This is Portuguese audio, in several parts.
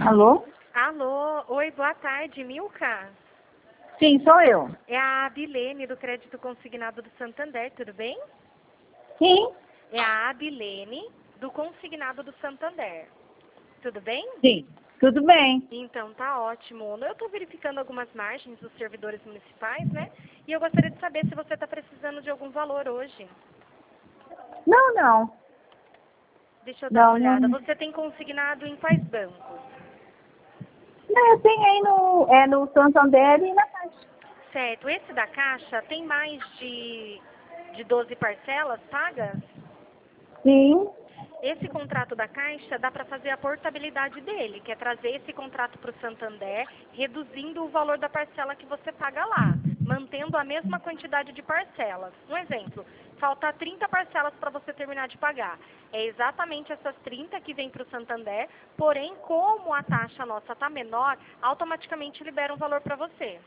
Alô? Alô, oi, boa tarde, Milka. Sim, sou eu. É a Abilene do Crédito Consignado do Santander, tudo bem? Sim? É a Abilene do Consignado do Santander, tudo bem? Sim. Tudo bem. Então, tá ótimo. Eu estou verificando algumas margens dos servidores municipais, né? E eu gostaria de saber se você está precisando de algum valor hoje. Não, não. Deixa eu dar uma Não, olhada. não. Você tem consignado em quais bancos? Não, eu tenho aí no Santander e na Caixa. Certo. Esse da Caixa tem mais de 12 parcelas pagas? Sim. Esse contrato da Caixa dá para fazer a portabilidade dele, que é trazer esse contrato para o Santander, reduzindo o valor da parcela que você paga lá, mantendo a mesma quantidade de parcelas. Um exemplo, falta 30 parcelas para você terminar de pagar. É exatamente essas 30 que vêm para o Santander, porém, como a taxa nossa está menor, automaticamente libera um valor para você.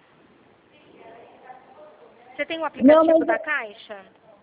Você tem o Não, aplicativo mas da Caixa?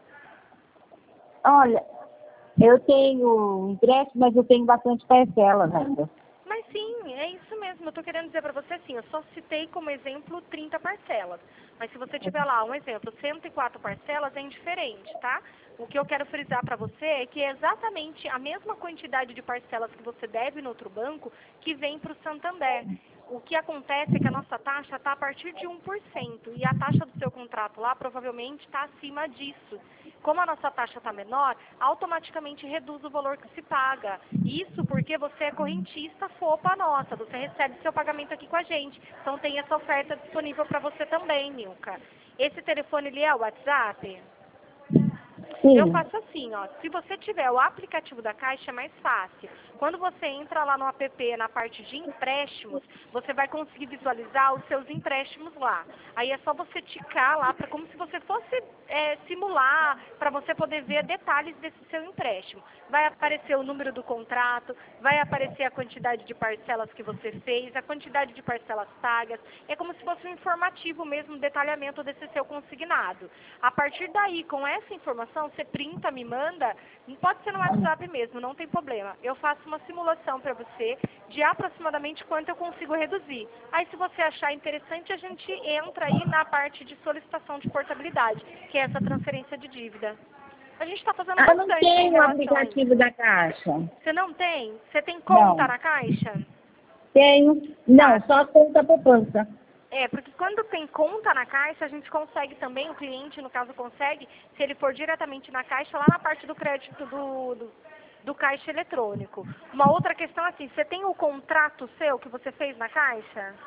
olha, eu tenho empréstimo, mas eu tenho bastante parcelas ainda. Mas sim, é isso mesmo. Eu estou querendo dizer para você assim, eu só citei como exemplo 30 parcelas. Mas se você tiver lá, um exemplo, 104 parcelas, é indiferente, tá? O que eu quero frisar para você é que é exatamente a mesma quantidade de parcelas que você deve no outro banco que vem para o Santander. O que acontece é que a nossa taxa está a partir de 1%. E a taxa do seu contrato lá provavelmente está acima disso. Como a nossa taxa está menor, automaticamente reduz o valor que se paga. Isso porque você é correntista FOPA nossa, você recebe seu pagamento aqui com a gente. Então tem essa oferta disponível para você também, Nilka. Esse telefone ali é o WhatsApp? Eu Sim. faço assim, ó. Se você tiver o aplicativo da Caixa, é mais fácil. Quando você entra lá no app, na parte de empréstimos, você vai conseguir visualizar os seus empréstimos lá. Aí é só você ticar lá, como se você fosse simular, para você poder ver detalhes desse seu empréstimo. Vai aparecer o número do contrato, vai aparecer a quantidade de parcelas que você fez, a quantidade de parcelas pagas. É como se fosse um informativo mesmo, um detalhamento desse seu consignado. A partir daí, com essa informação, você printa, me manda, pode ser no WhatsApp mesmo, não tem problema. Eu faço uma simulação para você de aproximadamente quanto eu consigo reduzir. Aí, se você achar interessante, a gente entra aí na parte de solicitação de portabilidade, que é essa transferência de dívida. A gente está fazendo Eu não bastante em tenho o relação a aplicativo isso. da Caixa. Você não tem? Você tem conta Não. na Caixa? Tenho. Tá. Não, só conta poupança. É, porque quando tem conta na Caixa, a gente consegue também, o cliente, no caso, consegue, se ele for diretamente na Caixa, lá na parte do crédito do caixa eletrônico. Uma outra questão é assim, você tem o contrato seu que você fez na Caixa?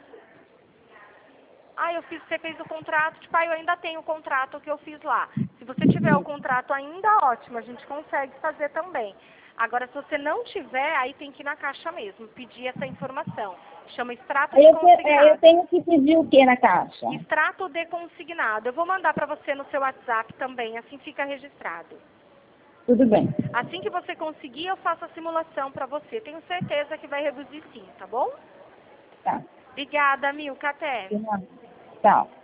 Ah, você fez o contrato, tipo, eu ainda tenho o contrato que eu fiz lá. Se você tiver o contrato ainda, ótimo, a gente consegue fazer também. Agora, se você não tiver, aí tem que ir na Caixa mesmo, pedir essa informação. Chama extrato de Eu consignado. tenho que pedir o que na Caixa? Extrato de consignado. Eu vou mandar para você no seu WhatsApp também, assim fica registrado. Tudo bem. Assim que você conseguir, eu faço a simulação para você. Tenho certeza que vai reduzir sim, tá bom? Tá. Obrigada, Milka. Até. Tchau.